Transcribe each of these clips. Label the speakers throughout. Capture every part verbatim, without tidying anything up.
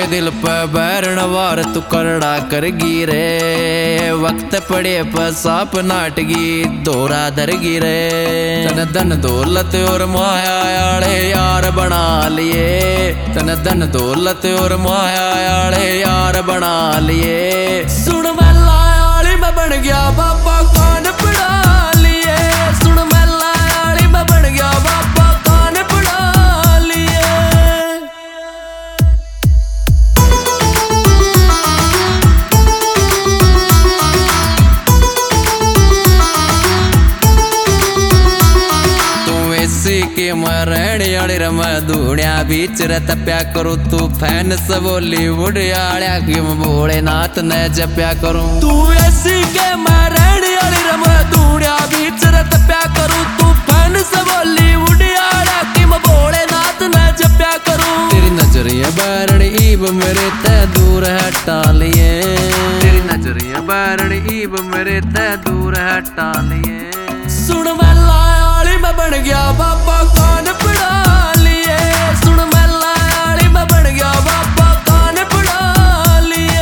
Speaker 1: दिल पे बैरण वार तू करड़ा कर गिरे, वक्त पड़े पर साप नाटगी दोरा धर गिरे। तन धन दौलत और माया आले यार बना लिए, तन धन दौलत और माया आले यार बना लिए। सुन मैं लायाली मैं बन गया बाबा कान पड़ा लिए, सुन मैं लायाली मैं बन गया बाबा कान पड़ा लिए। के मरणी अड़ी रम धूड़िया बीच रत प्या करूं, तू फैन से बॉलीवुड आड़िया की भोलेनाथ ने जप्या करूं। तू ऐसी के मरणी अड़ी रम धूड़िया बीच रत प्या करूं, तू फैन से बॉलीवुड आड़िया की भोलेनाथ ने जप्या करूं। तेरी नजरिया बारणी ईब मेरे ते दूर हटा लिए, तेरी नजरिया बारणी ईब मेरे ते दूर हटा लिए। सुन मैं लायाली मैं बन गया बाबा कान पड़ा लिए, सुन मैं लायाली मैं बन गया बाबा कान पड़ा लिए।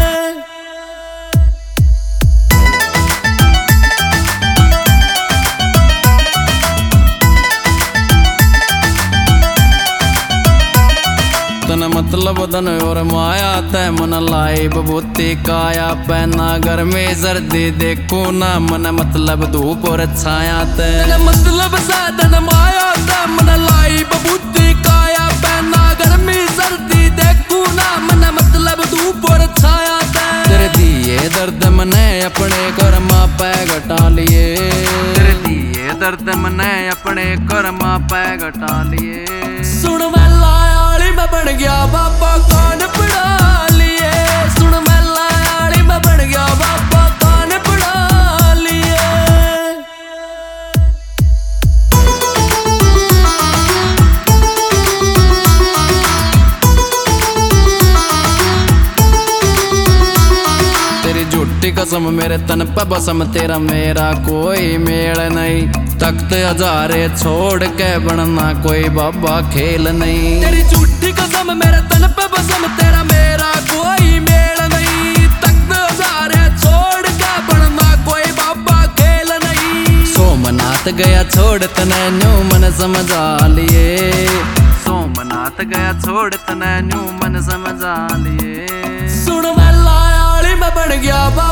Speaker 1: तन मतलब धन और माया तय मन लाई बबूती काया, पहना घर में सर्दी देखो ना मन मतलब धूप और छाया तय मतलब साधन माया तय मन लाई बबूती काया, पहना घर में सर्दी देखो ना मन मतलब धूप और छाया तय। तेरे दिए दर्द मने अपने कर्मा पे घटा लिए, तेरे दिए दर्द मने अपने कर्मा पे घटा लिए। सुन मैं लायाली मैं बन गया बाबा कान पड़ा लिए, सुन मैं लायाली मैं बन गया बाबा कान पड़ा लिए। तेरी झूठी कसम मेरे तन पे बसम, तेरा मेरा कोई मेल नहीं। तख्त हजारे छोड़ के बनना कोई बाबा खेल नहीं। तेरी झूठी कसम मेरे तन पे बसम, तेरा मेरा कोई मेल नहीं। तख्त हजारे छोड़ के बनना कोई बाबा खेल नहीं। सोमनाथ गया छोड़ तने न्यू मन समझा लिए, सोमनाथ गया छोड़ तने न्यू मन समझा लिए। सुन मैं लायाली मैं बन गया